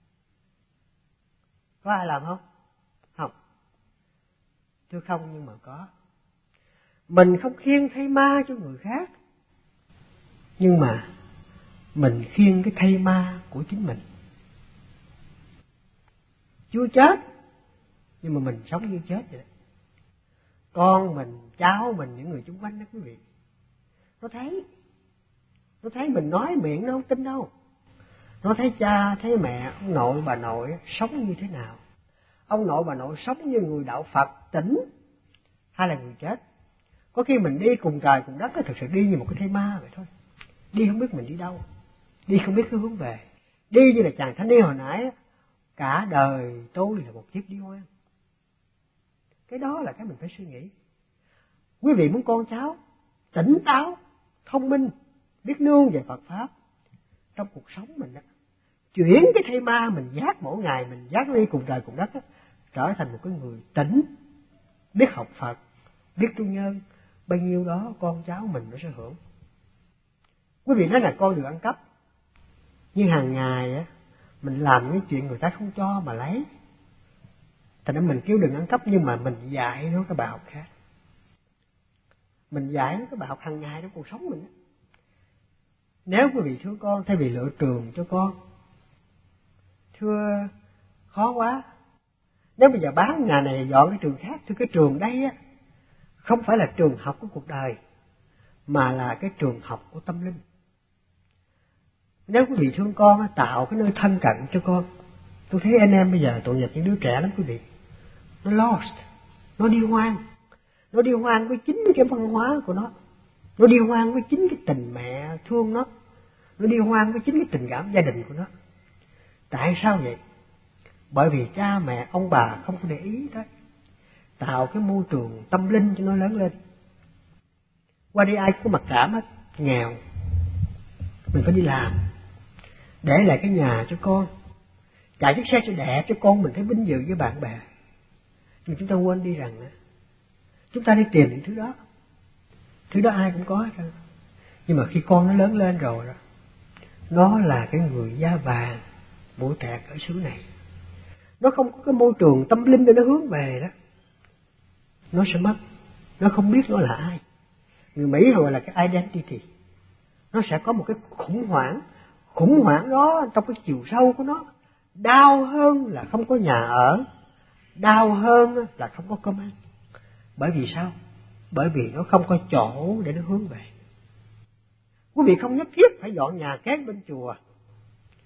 Có ai làm không? Không. Thưa không, nhưng mà có. Mình không khiêng thây ma cho người khác, nhưng mà mình khiêng cái thây ma của chính mình. Chưa chết, nhưng mà mình sống như chết vậy đó. Con mình, cháu mình, những người xung quanh đó quý vị, nó thấy, nó thấy mình nói miệng nó không tin đâu. Nó thấy cha, thấy mẹ, ông nội, bà nội sống như thế nào. Ông nội, bà nội sống như người đạo Phật tỉnh hay là người chết. Có khi mình đi cùng trời cùng đất, thực sự đi như một cái thây ma vậy thôi. Đi không biết mình đi đâu, đi không biết cái hướng về. Đi như là chàng thanh niên hồi nãy, cả đời tôi là một chiếc đi hoang. Cái đó là cái mình phải suy nghĩ. Quý vị muốn con cháu tỉnh táo, thông minh, biết nương về Phật Pháp trong cuộc sống mình đó. Chuyển cái thây ma mình giác mỗi ngày, mình giác đi cùng trời cùng đất đó, trở thành một cái người tỉnh, biết học Phật, biết tu nhân, bao nhiêu đó con cháu mình nó sẽ hưởng. Quý vị nói là con được ăn cắp, nhưng hàng ngày á mình làm những chuyện người ta không cho mà lấy. Thành ra mình kêu đừng ăn cắp, nhưng mà mình dạy nó cái bài học khác. Mình dạy nó cái bài học hàng ngày trong cuộc sống mình đó. Nếu quý vị thương con, thay vì lựa trường cho con, thưa khó quá. Nếu bây giờ bán nhà này dọn cái trường khác, thưa cái trường đây á không phải là trường học của cuộc đời, mà là cái trường học của tâm linh. Nếu quý vị thương con, tạo cái nơi thân cận cho con. Tôi thấy anh em bây giờ tội nghiệp những đứa trẻ lắm quý vị. Nó lost, nó đi hoang. Nó đi hoang với chính cái văn hóa của nó. Nó đi hoang với chính cái tình mẹ thương nó. Nó đi hoang với chính cái tình cảm gia đình của nó. Tại sao vậy? Bởi vì cha mẹ, ông bà không có để ý tới. Tạo cái môi trường tâm linh cho nó lớn lên. Qua đây ai cũng có mặc cảm hết, nghèo. Mình phải đi làm, để lại cái nhà cho con, chạy chiếc xe cho đẹp cho con mình thấy vinh dự với bạn bè. Nhưng chúng ta quên đi rằng chúng ta đi tìm những thứ đó. Thứ đó ai cũng có hết. Nhưng mà khi con nó lớn lên rồi đó, nó là cái người da vàng mũi tẹt ở xứ này. Nó không có cái môi trường tâm linh để nó hướng về đó, nó sẽ mất. Nó không biết nó là ai. Người Mỹ gọi là cái identity. Nó sẽ có một cái khủng hoảng. Khủng hoảng đó trong cái chiều sâu của nó đau hơn là không có nhà ở, đau hơn là không có cơm ăn. Bởi vì sao? Bởi vì nó không có chỗ để nó hướng về. Quý vị không nhất thiết phải dọn nhà kế bên chùa,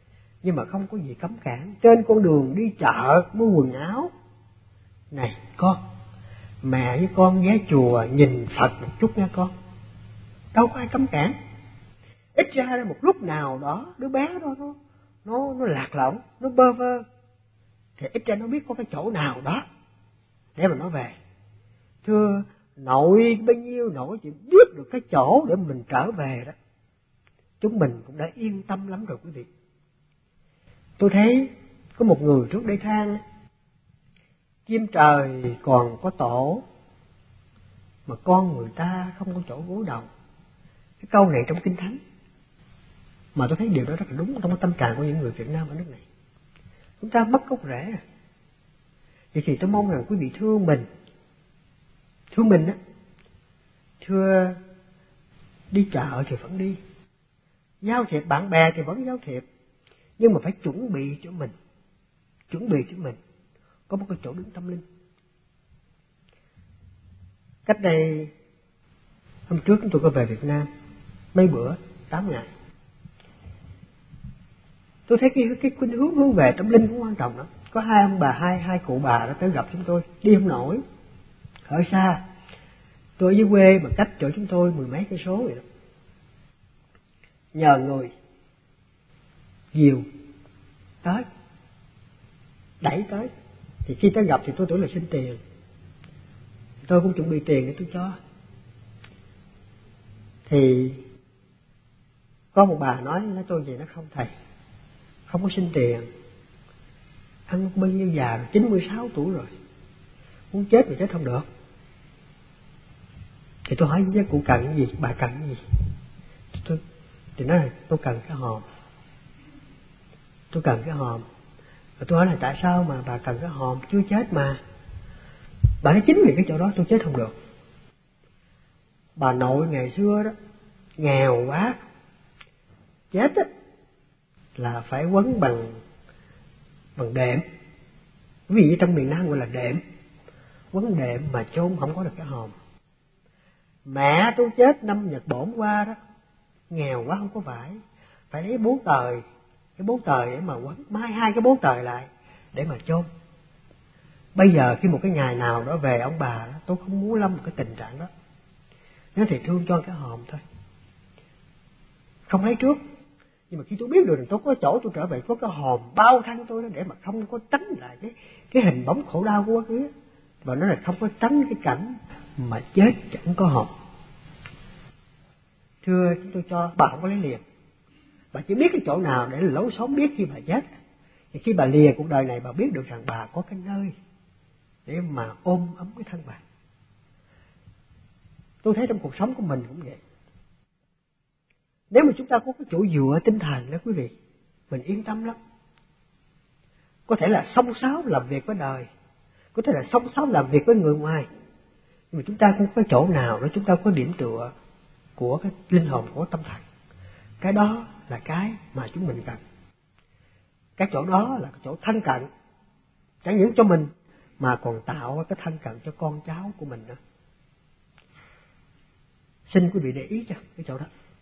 nhưng mà không có gì cấm cản. Trên con đường đi chợ mua quần áo, này con, mẹ với con ghé chùa nhìn Phật một chút nha con, đâu có ai cấm cản. Ít ra một lúc nào đó đứa bé đó nó nó nó lạc lõng, nó bơ vơ, thì ít ra nó biết có cái chỗ nào đó để mà nó về. Thưa nội bao nhiêu nội chỉ biết được cái chỗ để mình trở về đó, chúng mình cũng đã yên tâm lắm rồi quý vị. Tôi thấy có một người trước đây than, chim trời còn có tổ mà con người ta không có chỗ gối đầu. Cái câu này trong Kinh Thánh, mà tôi thấy điều đó rất là đúng trong cái tâm trạng của những người Việt Nam ở nước này. Chúng ta mất gốc rễ à. Vậy thì tôi mong rằng quý vị thương mình, thương mình á, thưa đi chợ thì vẫn đi, giao thiệp bạn bè thì vẫn giao thiệp, nhưng mà phải chuẩn bị cho mình, chuẩn bị cho mình có một cái chỗ đứng tâm linh. Cách đây hôm trước chúng tôi có về Việt Nam mấy bữa, tám ngày. Tôi thấy cái cái khuynh hướng hướng về tâm linh cũng quan trọng lắm. Có hai ông bà, hai hai cụ bà đã tới gặp chúng tôi, đi không nổi, ở xa. Tôi ở dưới quê mà cách chỗ chúng tôi mười mấy cây số vậy đó. Nhờ người dìu tới, đẩy tới. Thì khi tới gặp thì tôi tưởng là xin tiền, tôi cũng chuẩn bị tiền để tôi cho. Thì có một bà nói với tôi vậy, nó không thầy, không có xin tiền, ăn bao nhiêu già rồi, chín mươi sáu tuổi rồi, muốn chết mà chết không được. Thì tôi hỏi với cụ cần cái gì, bà cần cái gì? Tôi thì nói là tôi cần cái hòm, tôi cần cái hòm. Và tôi hỏi là tại sao mà bà cần cái hòm, chưa chết mà. Bà nói chính vì cái chỗ đó tôi chết không được. Bà nội ngày xưa đó nghèo quá, chết á là phải quấn bằng bằng đệm, vì trong miền Nam gọi là đệm, quấn đệm mà chôn không có được cái hòm. Mẹ tôi chết năm Nhật Bổn qua đó, nghèo quá không có vải, phải lấy bố tời, cái bố tời để mà quấn, mai hai cái bố tời lại để mà chôn. Bây giờ khi một cái ngày nào đó về ông bà đó, tôi không muốn lâm một cái tình trạng đó. Nếu thì thương cho cái hòm thôi, không lấy trước. Nhưng mà khi tôi biết được rằng tôi có chỗ tôi trở về, có cái hòm bao thân tôi đó, để mà không có tránh lại cái cái hình bóng khổ đau của quá khứ, và nó là không có tránh cái cảnh mà chết chẳng có hòm. Thưa chúng tôi cho bà không có lấy liền, bà chỉ biết cái chỗ nào để lối xóm biết khi bà chết. Thì khi bà lìa cuộc đời này, bà biết được rằng bà có cái nơi để mà ôm ấm cái thân bà. Tôi thấy trong cuộc sống của mình cũng vậy. Nếu mà chúng ta có cái chỗ dựa tinh thần đó quý vị, mình yên tâm lắm. Có thể là xông xáo làm việc với đời, có thể là xông xáo làm việc với người ngoài, nhưng mà chúng ta cũng có chỗ nào đó chúng ta có điểm tựa của cái linh hồn, của tâm thần. Cái đó là cái mà chúng mình cần. Cái chỗ đó là cái chỗ thân cận, chẳng những cho mình mà còn tạo cái thân cận cho con cháu của mình nữa. Xin quý vị để ý cho cái chỗ đó.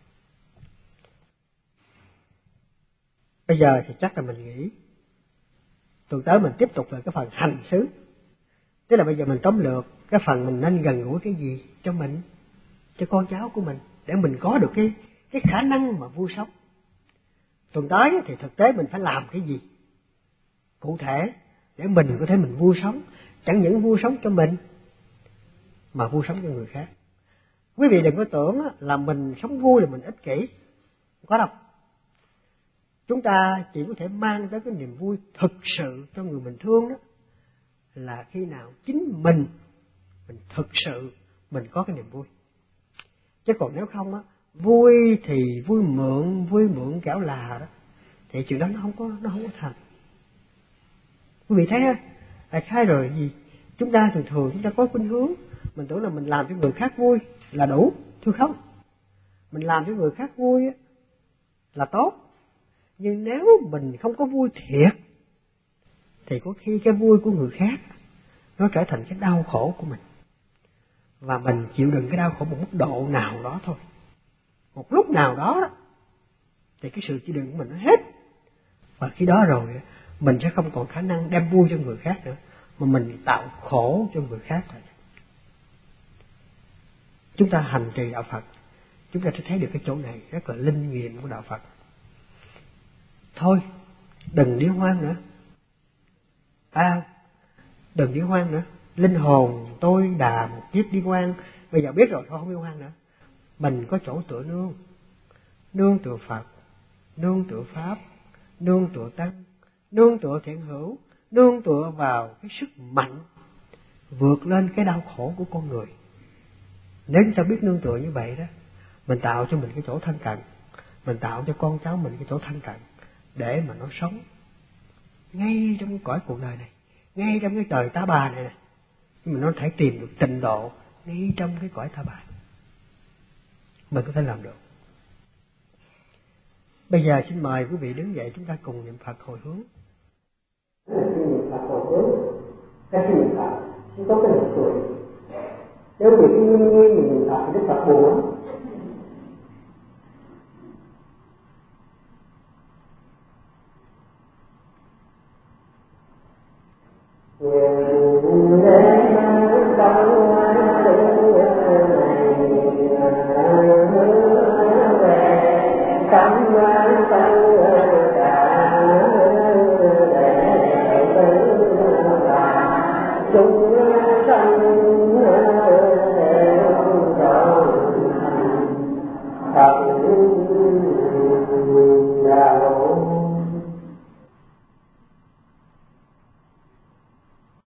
Bây giờ thì chắc là mình nghĩ tuần tới mình tiếp tục về cái phần hành xứ. Tức là bây giờ mình tóm lược cái phần mình nên gần gũi cái gì cho mình, cho con cháu của mình, để mình có được cái cái khả năng mà vui sống. Tuần tới thì thực tế mình phải làm cái gì cụ thể để mình có thể mình vui sống, chẳng những vui sống cho mình mà vui sống cho người khác. Quý vị đừng có tưởng là mình sống vui là mình ích kỷ, không có đâu. Chúng ta chỉ có thể mang tới cái niềm vui thực sự cho người mình thương đó là khi nào chính mình mình thực sự mình có cái niềm vui. Chứ còn nếu không á, vui thì vui mượn, vui mượn kẻo là đó, thì chuyện đó nó không có nó không có thành. Quý vị thấy á, đại khái rồi gì? Chúng ta thường thường chúng ta có khuynh hướng mình tưởng là mình làm cho người khác vui là đủ, thưa không? Mình làm cho người khác vui á là tốt. Nhưng nếu mình không có vui thiệt thì có khi cái vui của người khác nó trở thành cái đau khổ của mình. Và mình chịu đựng cái đau khổ một mức độ nào đó thôi. Một lúc nào đó, đó thì cái sự chịu đựng của mình nó hết. Và khi đó rồi mình sẽ không còn khả năng đem vui cho người khác nữa, mà mình tạo khổ cho người khác. Chúng ta hành trì đạo Phật, chúng ta sẽ thấy được cái chỗ này rất là linh nghiệm của đạo Phật. Thôi, đừng đi hoang nữa. À, đừng đi hoang nữa. Linh hồn tôi đà một kiếp đi hoang, bây giờ biết rồi thôi không đi hoang nữa. Mình có chỗ tựa nương, nương tựa Phật, nương tựa Pháp, nương tựa Tăng, nương tựa thiện hữu, nương tựa vào cái sức mạnh vượt lên cái đau khổ của con người. Nếu chúng ta biết nương tựa như vậy đó, mình tạo cho mình cái chỗ thân cận, mình tạo cho con cháu mình cái chỗ thân cận để mà nó sống ngay trong cõi cuộc đời này, ngay trong cái trời ta bà này nè. Nhưng mà nó thể tìm được trình độ ngay trong cái cõi ta bà, mình có thể làm được. Bây giờ xin mời quý vị đứng dậy, chúng ta cùng niệm Phật hồi hướng. Niệm Phật hồi hướng, cái niệm Phật chỉ có cái nụ cười. Nếu vì cái nghiêm nghiêm mình niệm Phật thì Đức Phật buồn lắm. Cảm ơn